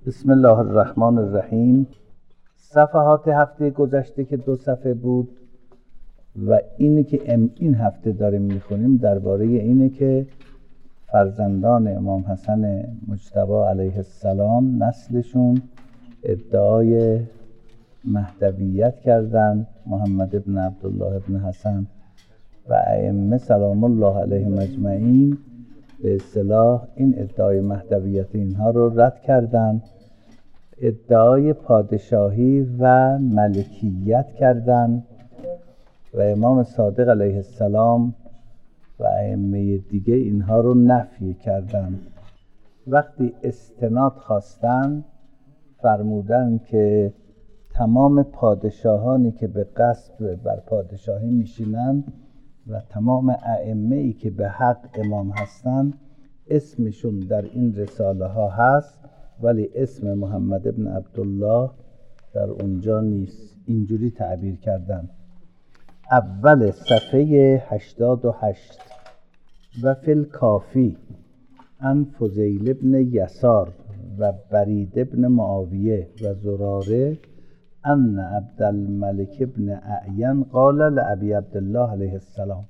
بسم الله الرحمن الرحیم. صفحات هفته گذشته که 2 صفحه بود و اینی که این هفته داریم میخونیم درباره اینه که فرزندان امام حسن مجتبی علیه السلام نسلشون ادعای مهدویت کردن، محمد ابن عبدالله ابن حسن و ائمه سلام الله علیهم اجمعین به اصطلاح این ادعای مهدویت اینها رو رد کردن، ادعای پادشاهی و ملکیت کردن و امام صادق علیه السلام و ائمه دیگه اینها رو نفی کردن. وقتی استناد خواستن فرمودن که تمام پادشاهانی که به قصد بر پادشاهی میشینن و تمام ائمه‌ای که به حق امام هستن اسمشون در این رساله ها هست ولی اسم محمد ابن عبدالله در اونجا نیست. اینجوری تعبیر کردن. اول صفحه 88 و فی الکافی عن فضیل ابن یسار و برید ابن معاویه و زراره ان عبدالملک ابن اعین قال لابی عبدالله علیه السلام.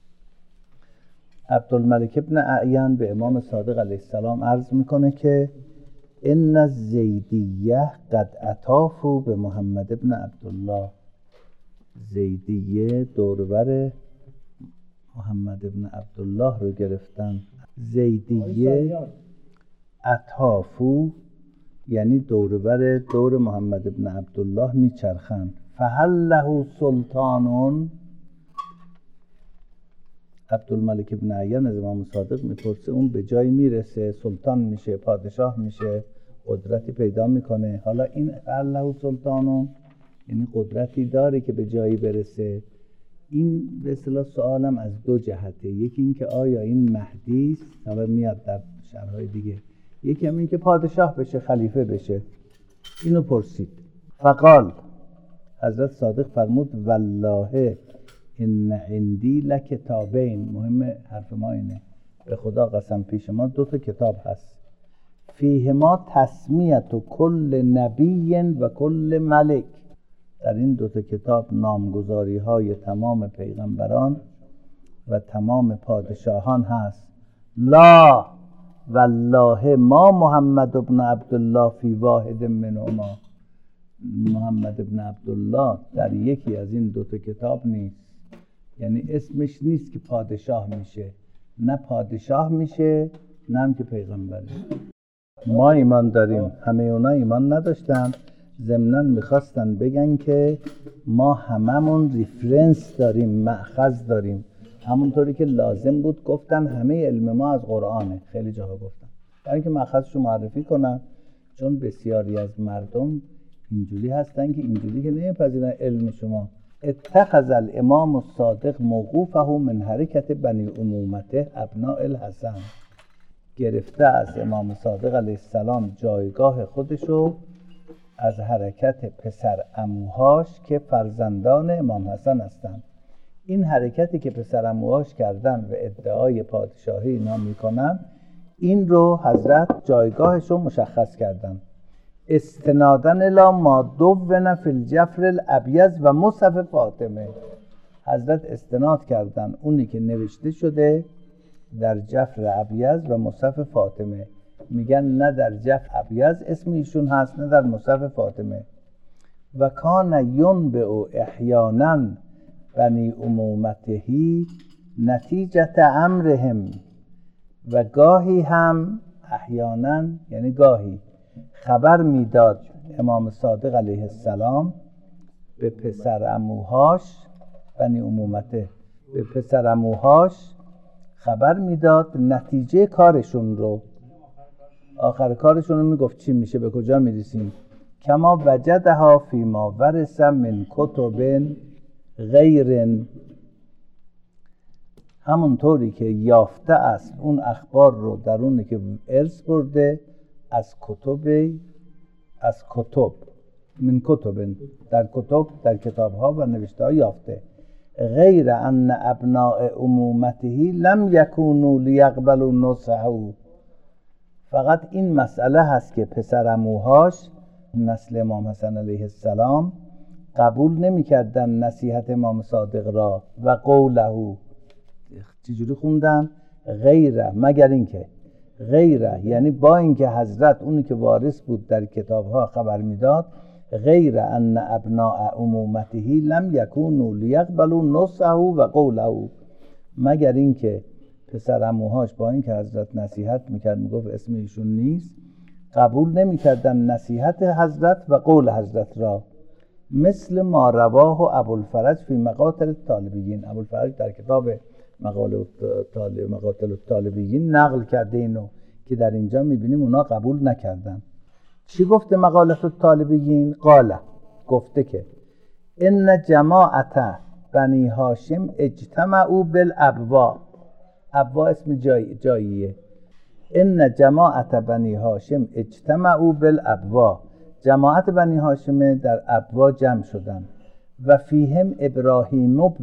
عبدالملک ابن اعین به امام صادق علیه السلام عرض میکنه که ان الزیدیه قد اطافوا به محمد ابن عبدالله. زیدیه دوربر محمد ابن عبدالله رو گرفتن. زیدیه اطافو یعنی دور محمد ابن عبدالله میچرخن. فهل له سلطانون؟ عبدالملک ابن اعین از امام صادق میپرسه اون به جایی میرسه، سلطان میشه، پادشاه میشه، قدرتی پیدا میکنه. حالا این فهل له سلطانون یعنی قدرتی داره که به جایی برسه. این به اصطلاح سوالم از 2 جهته. یکی این که آیا این مهدی است، حالا میاد در شرح‌های دیگه. یکی هم این که پادشاه بشه، خلیفه بشه. اینو پرسید. فقال حضرت صادق فرمود والله ان عندی لکتابین. مهم حرف ما اینه، به خدا قسم پیش ما 2 کتاب هست. فیهما تسمیت و کل نبی و کل ملک. در این 2 کتاب نامگذاری های تمام پیغمبران و تمام پادشاهان هست. لا والله ما محمد ابن عبدالله فی واحد منهما. محمد ابن عبدالله در یکی از این 2 کتاب نیست. یعنی اسمش نیست که پادشاه میشه، نه پادشاه میشه نه هم که پیغمبره. ما ایمان داریم، همه اونا ایمان نداشتن. ضمناً میخواستن بگن که ما هممون ریفرنس داریم، مأخذ داریم، همونطوری که لازم بود. گفتن همه علم ما از قرآنه. خیلی جاها گفتن برای اینکه مأخذشو معرفی کنن، چون بسیاری از مردم اینجوری هستن که اینجوری که نمیپذیرن علم شما. اتخذ الامام الصادق موقوفه من حرکت بنی امومته ابناء الحسن. گرفته از امام صادق علیه السلام جایگاه خودشو از حرکت پسر عموهاش که فرزندان امام حسن هستند. این حرکتی که پسر عموهاش کردن و ادعای پادشاهی اینا میکنن، این رو حضرت جایگاهش رو مشخص کردن. استنادن الی ما دون فی الجفر الابیض و مصحف فاطمه. حضرت استناد کردن اونی که نوشته شده در جفر ابیض و مصحف فاطمه. میگن نه در جفر ابیض اسم ایشون هست نه در مصحف فاطمه. و کان ینبئ احیانا بنی امومتهی نتیجت امرهم. و گاهی هم احیانا یعنی گاهی خبر میداد امام صادق علیه السلام به پسر عموهاش، بنی امومته، به پسر عموهاش خبر میداد نتیجه کارشون رو، آخر کارشون رو میگفت چی میشه، به کجا میرسیم. کما وجدها فی ما ورث من کتب غیر. همونطوری که یافته است اون اخبار رو در اون که ارث برده از کتب من کتب، در کتاب ها و نوشته ها یافته. غیر ان ابناء امومته لم یکونوا لیقبلوا نصحه فقط این مسئله هست که پسرعموهاش نسل امام حسن علیه السلام قبول نمی‌کردن نصیحت امام صادق را و قوله. چجوری خوندن؟ غیره، مگر اینکه، غیره یعنی با اینکه حضرت اونی که وارث بود در کتابها خبر میداد، غیر ان ابناء عمومته لم یکونوا لیقبلوا نصحه و قوله، مگر اینکه پسرعموهاش با اینکه حضرت نصیحت میکرد میگفت اسم ایشون نیست، قبول نمیکردن نصیحت حضرت و قول حضرت را، مثل ما رواه ابوالفرج فی مقاتل الطالبیین. ابوالفرج در کتاب مقاتل الطالبیین نقل کرده اینو که در اینجا میبینیم اونا قبول نکردن. چی گفته مقالت الطالبیین؟ قاله، گفته که ان جماعت بنی هاشم اجتمعوا بالابوا. ابوا اسم جاییه. ان جماعت بنی هاشم اجتمعوا بالابوا، جماعت بنی هاشم در ابوا جمع شدن. و فیهم ابراهیم ابن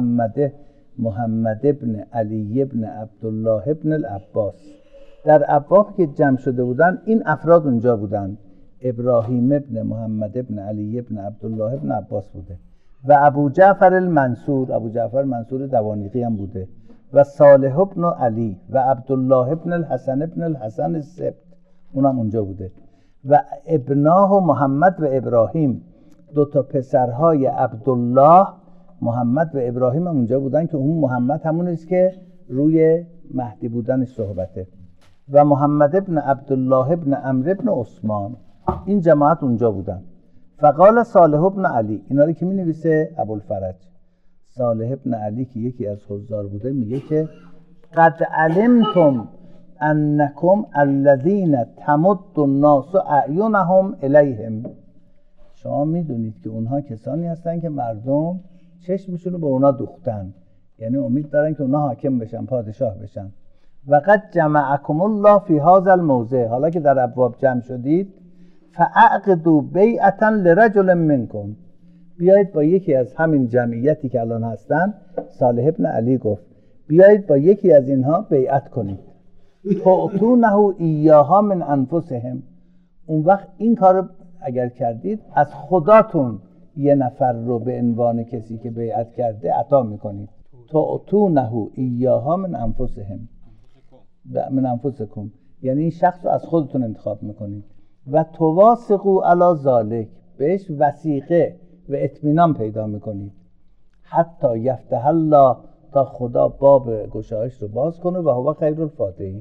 محمد ابن علی ابن عبدالله ابن العباس. در ابوا که جمع شده بودن این افراد اونجا بودن، ابراهیم ابن محمد ابن علی ابن عبدالله ابن عباس بوده و ابو جعفر المنصور، ابو جعفر منصور دوانیقی هم بوده، و صالح ابن علی و عبدالله ابن الحسن ابن الحسن السبت، اونم اونجا بوده. و ابناه محمد و ابراهیم، دو تا پسرهای عبدالله، محمد و ابراهیم هم اونجا بودن که اون محمد همون است که روی مهدی بودنش صحبته. و محمد ابن عبدالله ابن عمرو ابن عثمان، این جماعت اونجا بودن. فقال صالح ابن علی، اینا رو که می نویسه ابوالفرج، صالح ابن علی که یکی از حضار بوده میگه که قد علمتم انکم الذین تمد الناس اعینهم الیهم. شما میدونید که اونها کسانی هستن که مردم چشمشون رو به اونا دوختن، یعنی امید دارن که اونا حاکم بشن، پادشاه بشن. و قد جمعکم الله فی هذا الموضع، حالا که در ابواب جمع شدید، فاعقدوا بیعتا لرجل منکم، بیایید با یکی از همین جمعیتی که الان هستن، صالح ابن علی گفت بیایید با یکی از اینها بیعت کنید، تعطونه ایاها من انفسهم. اون وقت این کار اگر کردید از خداتون یه نفر رو به عنوان کسی که بیعت کرده عطا میکنید. تعطونه ایاها من انفسهم، من انفسکم، یعنی این شخص رو از خودتون انتخاب میکنید. و تواسقوا علی ذالک، بهش وثیقه و اطمینان پیدا میکنید. حتی یفتح الله، تا خدا باب گشایش رو باز کنه، و هو خیر الفاتحین.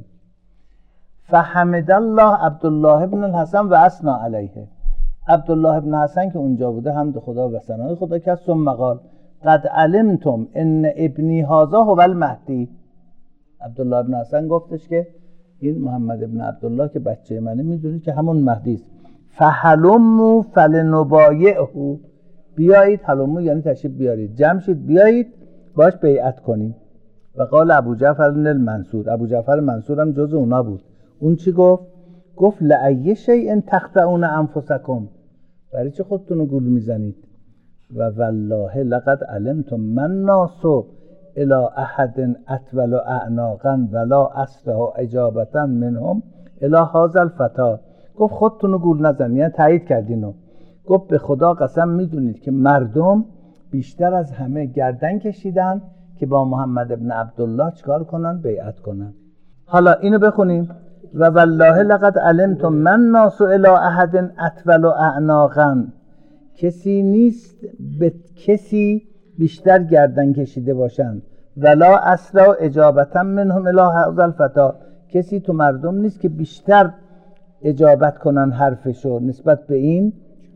فحمد الله عبدالله ابن الحسن و اثنى علیه، عبدالله ابن حسن که اونجا بوده حمد خدا و ثنای خدا کرد. ثم قال قد علمتم ان ابنی هذا هو المهدی. عبدالله ابن حسن گفتش که این محمد ابن عبدالله که بچه منه میدونید که همون مهدی است. فهلموا فلنبایعه، بیایید، هلموا یعنی تشریف بیارید، جمع شید بیایید باش بیعت کنید. و قال ابو جعفر المنصور، ابو جعفر منصور هم جز اونا بود. اون چی گفت؟ گفت لأی شیء تخطئون انفسکم، برای چه خودتون رو گول میزنید؟ و والله لقد علمتم من ناسو الى احد اطول اعناقا ولا اسره اجابتا منهم الى هذا الفتى. گفت خودتون رو گول نزنید، یعنی تایید کردینو. گفت به خدا قسم میدونید که مردم بیشتر از همه گردن کشیدن که با محمد ابن عبدالله چیکار کنن؟ بیعت کنن. حالا اینو بخونیم. و والله لقد علمتم من ناس الی احد اطول اعناقا، کسی نیست به کسی بیشتر گردن کشیده باشند، ولا اسرع اجابتا منهم الی هذا الفتى، کسی تو مردم نیست که بیشتر اجابت کنن حرفشو نسبت به این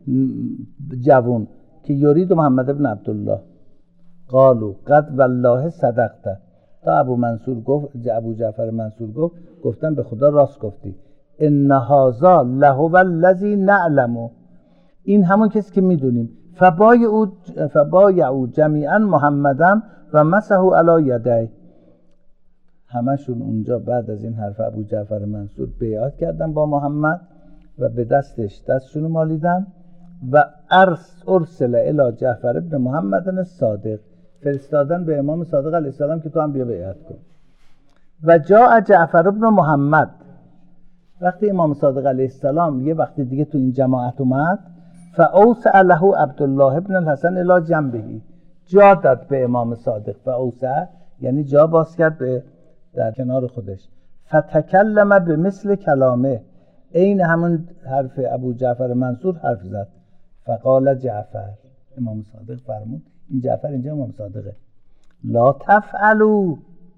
جوان که یرید محمد ابن عبدالله. قالوا قد والله صدقت، تا ابو جعفر منصور گفتن به خدا راست گفتی. ان هذا لهو الذی نعلم، این همون کسی که میدونیم. فبایعوا جمیعا محمدا و مسحوا علی یدیه، همشون اونجا بعد از این حرف ابو جعفر منصور بیعت کردن با محمد و به دستشون مالیدن. و ارسل الی جعفر ابن محمد الصادق، فرستادن به امام صادق علیه السلام که تو هم بیا بیعت کن. و جاء جعفر ابن محمد وقتی امام صادق علیه السلام یه وقتی دیگه تو این جماعت اومد، فاوسع له عبدالله ابن الحسن الی جنبه، جا داد به امام صادق. فاوسع یعنی جا باز کرد به در کنار خودش. فتکلم به مثل کلامه، این همون حرف ابو جعفر منصور حرف زد. فقال جعفر، امام صادق فرمود، این جعفر اینجا امام صادقه، لا تفعلوا،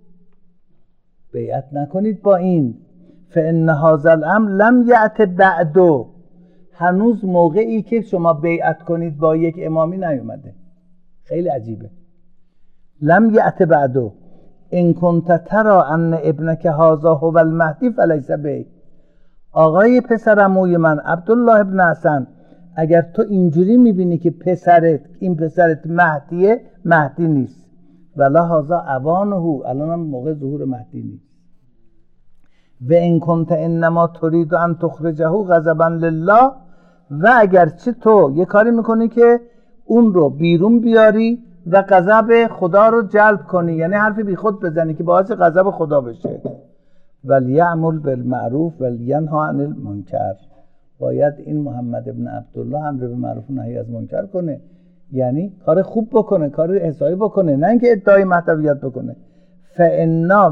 بیعت نکنید با این، فان هذا الامر لم یأت بعد، هنوز موقعی که شما بیعت کنید با یک امامی نیومده. خیلی عجیبه. لم یأت بعد، ان کنت ترى ان ابنک هذا هو المهدی فلیس بی، آقای پسرعموی من عبدالله ابن حسن، اگر تو اینجوری میبینی که این پسرت مهدیه، مهدی نیست. ولا هذا اوانه، الان هم موقع ظهور مهدی نیست. و ان کنت انما تريد ان تخرجه غضبا لله، و اگر چه تو یه کاری میکنی که اون رو بیرون بیاری و غضب خدا رو جلب کنی، یعنی حرف بی خود بزنی که باعث غضب خدا بشه. ولیعمل بالمعروف ولینهی عن المنکر، باید این محمد ابن عبدالله امر به معروف و نهی از منکر کنه، یعنی کار خوب بکنه، کار احسایی بکنه، نه اینکه ادعای مهدویت بکنه. فانا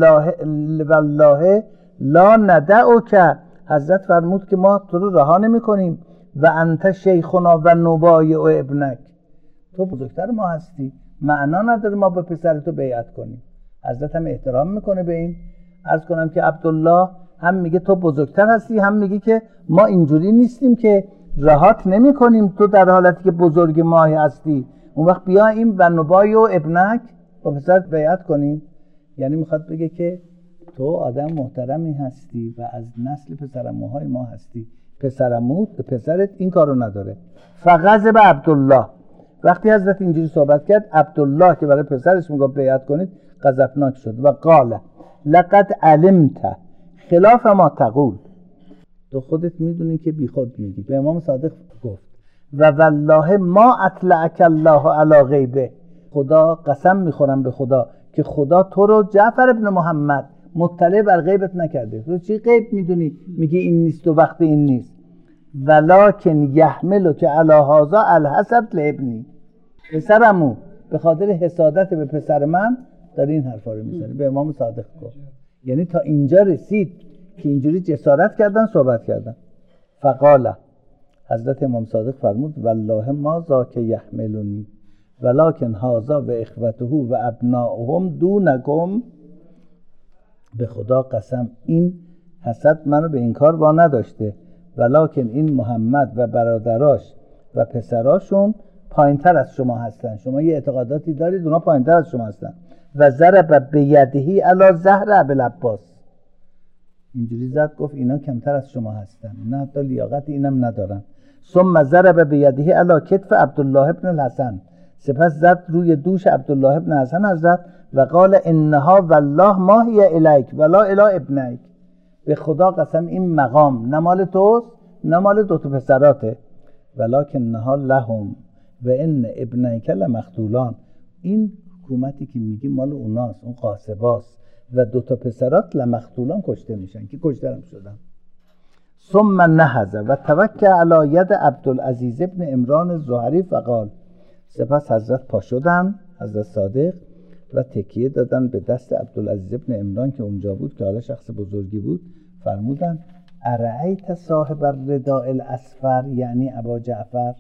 والله لا ندعک، حضرت فرمود که ما تو رو رها نمی کنیم. و انت شیخنا و نبایع ابنک، تو بزرگتر ما هستی، معنا نداره ما به پسر تو بیعت کنیم. حضرت هم احترام میکنه به این. عرض کنم که عبدالله هم میگه تو بزرگتر هستی، هم میگه که ما اینجوری نیستیم که رهات نمی کنیم تو در حالتی که بزرگ ما هستی، اون وقت بیا این و نبایع ابنک با پسرت بیعت کنیم. یعنی میخواد بگه که تو آدم محترمی هستی و از نسل پسرعموهای ما هستی، پسرعموت به پسرت این کارو نداره. فغضب عبدالله، وقتی حضرت اینجوری صحبت کرد، عبدالله که برای پسرش میگفت بیعت کنید غضبناک شد و قال لقد علمت خلاف ما تقول، تو خودت میدونی که بی خود میگی. به امام صادق گفت و والله ما اطلعک الله علی غیبه، خدا قسم میخورم به خدا که خدا تو رو جعفر ابن محمد مطلع بر غیبت نکرده. تو چی غیب میدونی میگی این نیست و وقت این نیست؟ ولکن یحملک علی هذا الحسد لابنی، پسرمو به خاطر حسادت به پسر من داری این حرفا رو میزنی. به امام صادق گفت، یعنی تا اینجا رسید که اینجوری جسارت کردن، صحبت کردن. فقال، حضرت امام صادق فرمود والله ما ذاک یحملنی ولکن هذا و اخوته و ابناؤهم دونکم، به خدا قسم این حسد منو به این کار وا نداشته، ولکن این محمد و برادراش و پسراشون پایینتر از شما هستن، شما یه اعتقاداتی دارید اونا پایینتر از شما هستن. و ضرب بیدهی علی ظهر ابوالعباس، اینجوری زد گفت اینا کمتر از شما هستن، اینا حتی لیاقت اینم ندارن. ثم ضرب بیدهی علی کتف عبدالله ابن الحسن، سپس زد روی دوش عبدالله ابن حسن حضرت و قال انها والله ما هی الیک ولا الی ابنیک، به خدا قسم این مقام نه مال توست نه مال دو تا پسراته، ولکنها لهم و ان ابنیک لمقتولان، این حکومتی که میگی مال اوناست، اون قاصباست، و دو تا پسرات لمقتولان کشته میشن که کشته هم شدن. ثم نهض و توکل علی ید عبدالعزیز ابن عمران الزهری فقال، سپس حضرت پا شدن، حضرت صادق، و تکیه دادن به دست عبدالعزیز ابن عمران که اونجا بود که حالا شخص بزرگی بود. فرمودن ارأیت صاحب الرداء الاصفر، یعنی ابا جعفر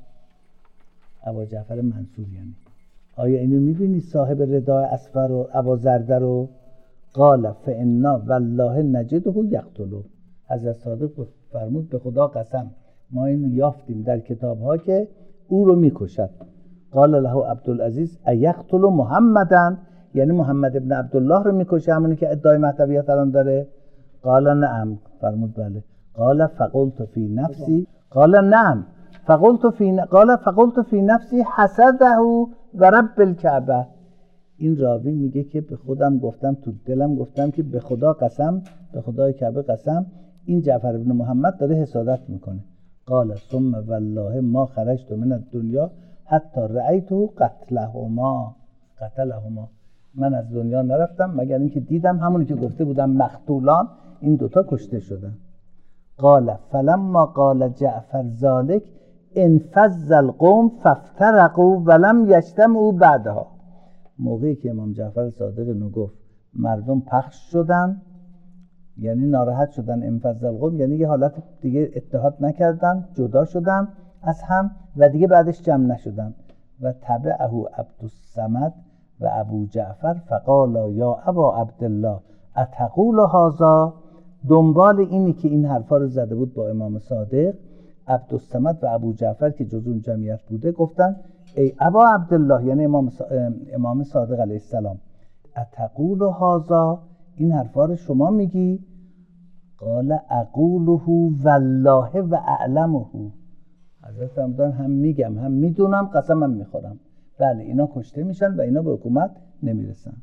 منصور، یعنی آیا اینو میبینی صاحب رداء اصفر و ابا زرده رو؟ قال فانا والله نجده یقتله، حضرت صادق فرمود به خدا قسم ما اینو یافتیم در کتاب‌ها که او رو میکشد. قال له عبدالعزیز ایقتل محمدن، یعنی محمد ابن عبدالله رو میکشه، همونی که ادعای مهدویت الان داره؟ قال نعم، فرمود بله. قال فقلت فی نفسی، قال نعم فقلت فی نفسی حسده و رب الکعبه، این راوی میگه که به خودم گفتم، تو دلم گفتم که به خدا قسم، به خدای کعبه قسم، این جعفر ابن محمد داره حسادت میکنه. قال ثم والله ما خرجت من الدنیا حتی رأیته قتلهما، من از دنیا نرفتم مگر اینکه دیدم همونی که گفته بودم مقتولان، این دوتا کشته شدن. قال فلما قال جعفر ذلك انفض القوم فافترقوا ولم یجتمعوا بعدها. موقعی که امام جعفر صادق اینو گفت مردم پخش شدن، یعنی ناراحت شدن. انفض القوم یعنی یه حالت دیگه اتحاد نکردن، جدا شدن از هم و دیگه بعدش جمع نشدن. و تبعه عبدالصمد و ابو جعفر فقالا یا ابا عبدالله اتقول هذا. دنبال اینی که این حرفا رو زده بود با امام صادق، عبدالصمد و ابو جعفر که جز اون جمعیت بوده گفتن ای ابا عبدالله، یعنی امام صادق علیه السلام، اتقول هذا، این حرفا رو شما میگی؟ قال اقوله والله و اعلمه. حضرت فرمودن هم میگم هم میدونم، قسمم میخورم. بله اینا کشته میشن و اینا به حکومت نمیرسن.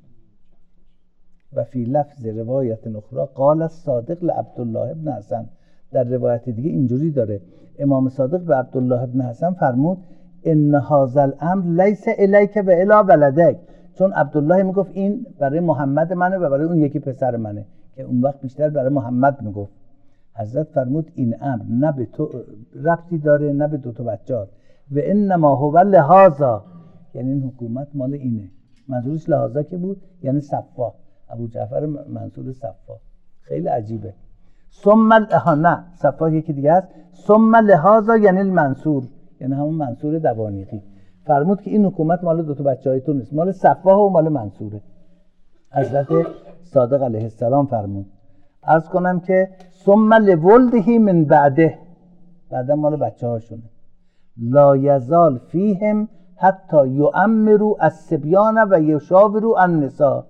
و فی لفظ روایت اخرى قال الصادق لعبدالله ابن حسن. در روایت دیگه اینجوری داره، امام صادق به عبدالله ابن حسن فرمود ان هذا الامر لیس الیک و الی ولدک. چون عبدالله میگفت این برای محمد منه و برای اون یکی پسر منه، که اون وقت بیشتر برای محمد میگفت. حضرت فرمود این امر نه به تو ربطی داره نه به دو تا بچه‌ات، و انما هو لهذا، یعنی این حکومت مال اینه. منظورش لهذا که بود یعنی صفا، ابو جعفر منصور صفا. خیلی عجیبه. ثم نه صفا یکی دیگه است. ثم لهذا یعنی المنصور، یعنی همون منصور دوانیقی. فرمود که این حکومت مال دو تا بچه‌های تو نیست، مال صفا و مال منصوره. حضرت صادق علیه السلام فرمود. عرض کنم که ثم لولده من بعده، بعدا مال بچه‌هاشونه. لا یزال فیهم حتی یؤمروا الصبیان و یشاوروا النساء.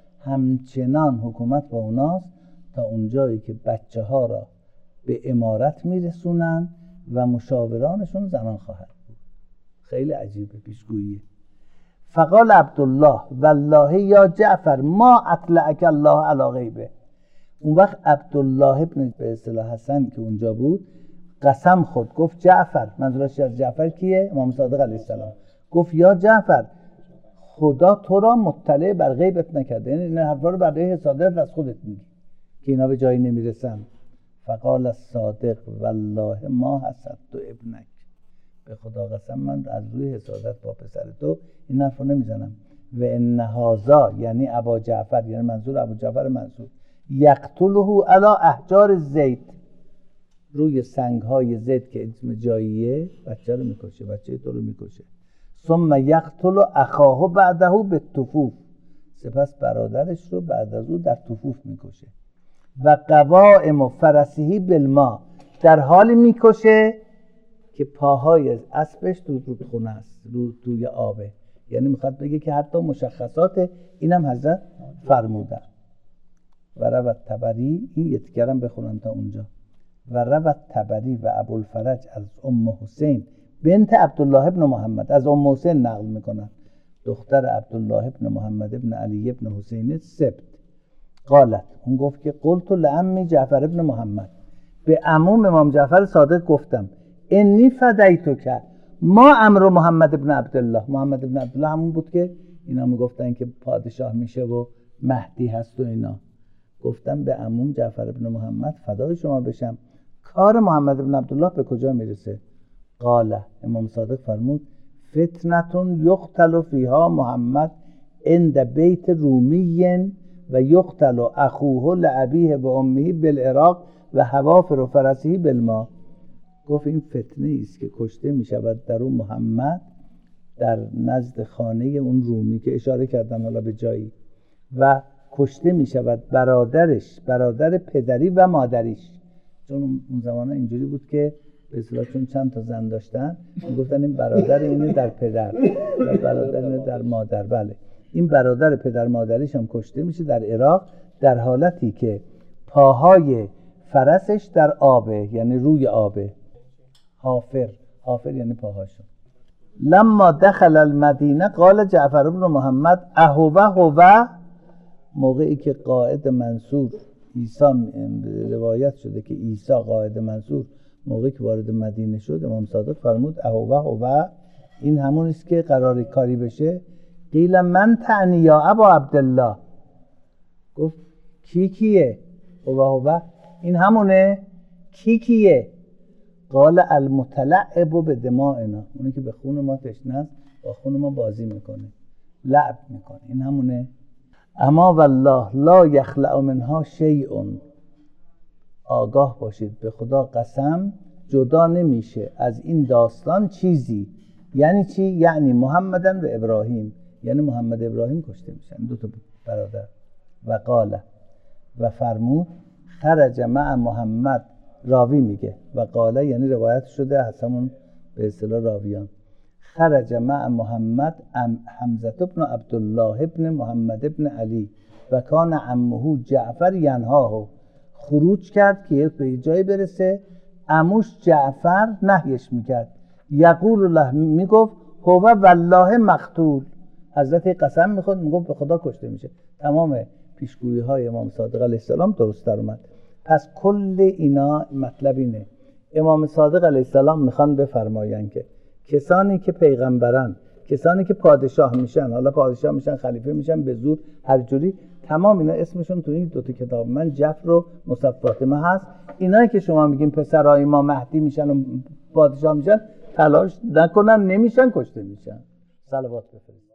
همچنان حکومت با اوناست تا اونجایی که بچه ها را به امارت میرسونن و مشاورانشون زنان خواهد بود. خیلی عجیبه پیشگویی. فقال عبدالله والله یا جعفر ما اطلعک الله علی غیبه. اون وقت عبدالله ابن به اصطلاح حسن که اونجا بود قسم خورد، گفت جعفر، منظورش از جعفر کیه؟ امام صادق علیه السلام. گفت یا جعفر خدا تو را مطلع بر غیبت نکرده، یعنی این حرفا رو برای حسادت از خودت میگی که اینا به جایی نمیرسن. فقال الصادق والله ما حسدت ابنک. به خدا قسم من از روی حسادت با پسر تو این حرفو نمیزنم. و ان هذا یعنی ابا جعفر، یعنی منظور ابو جعفر منصور، یقتله علی احجار زید، روی سنگ های زید که اسم جاییه بچه رو میکشه، بچه تو رو میکشه. ثم یقتل اخاه بعده بالطفوف، سپس برادرش رو بعد از او در طفوف میکشه. و قوائم فرسه بالماء، در حالی میکشه که پاهای اسبش تو رودخونه است، توی آبه. یعنی میخواد بگه که حتی مشخصات اینم حضرت فرمودن. و روت طبری، این یه تیکرم بخونم تا اونجا. و روت طبری و ابوالفرج از ام حسین بنت عبدالله ابن محمد، از ام حسین نقل میکنن، دختر عبدالله ابن محمد ابن علی ابن حسین سبت. قالت، اون گفت که قلت لعمی جعفر ابن محمد، به عموم امام جعفر صادق گفتم انی فدیتک ما امر محمد ابن عبدالله. محمد ابن عبدالله همون بود که اینا میگفتن که پادشاه میشه و مهدی هست و اینا. گفتم به عموم جعفر ابن محمد فدای شما بشم، کار محمد ابن عبدالله به کجا میرسه؟ قال، امام صادق فرمود فتنتون یقتل فیها محمد عند بیت رومی و یقتل اخوه لعبیه و امه بالعراق و حوافر فرسه بالماء. گفت این فتنه است که کشته می شود در اون محمد در نزد خانه اون رومی که اشاره کردن حالا به جایی، و کشته می شود برادرش، برادر پدری و مادریش. چون اون زمان اینجوری بود که به اصطلاح چون چند تا زن داشتن میگفتن این برادر اینه در پدر و برادر اینه در مادر. بله این برادر پدر مادریش هم کشته میشه در عراق در حالتی که پاهای فرسش در آبه، یعنی روی آبه. حافر یعنی پاهاشو. لما دخل المدینه قال جعفر بن محمد اهو، موقعی که قائد منصور عیسی، روایت شده که عیسی قائد منصور موقعی که وارد مدینه شد، امام صادق فرمود اهو، این همون است که قرار کاری بشه. قیل من تعنی یا ابا عبدالله، گفت کیه؟ هو این همونه کیه؟ قال المتلعب به دمائنا، اونی که به خون ما تشنه است، با خون ما بازی میکنه، لعب میکنه. این همونه. اما والله لا یخلع منها شیء، آگاه باشید به خدا قسم جدا نمیشه از این داستان چیزی. یعنی چی؟ یعنی محمدن و ابراهیم، یعنی محمد ابراهیم کشته میشن، دو تا برادر. و قال، و فرمود خرج مع محمد، راوی میگه و قاله یعنی روایت شده از همون به اصطلاح راویان. خرج مع محمد حمزه ابن عبدالله ابن محمد ابن علی و کان عمه جعفر ینهاه، خروج کرد که به جایی برسه عموش جعفر نهیش میکرد. یقول له، میگفت هو والله مقتول، حضرت قسم میخورد میگفت به خدا کشته میشه. تمام پیشگویی های امام صادق علیه السلام درست در اومد. پس کل اینا مطلب اینه، امام صادق علیه السلام میخوان بفرماین که کسانی که پیغمبرن، کسانی که پادشاه میشن، حالا پادشاه میشن، خلیفه میشن، به زور، هر جوری، تمام اینا اسمشون تو این دوتا کتاب من جعفر و مصطفی فاطمه هست. اینایی که شما میگین پسرای ما مهدی میشن و پادشاه میشن، تلاش نکنن، نمیشن، کشته میشن. صلوات بفرستید.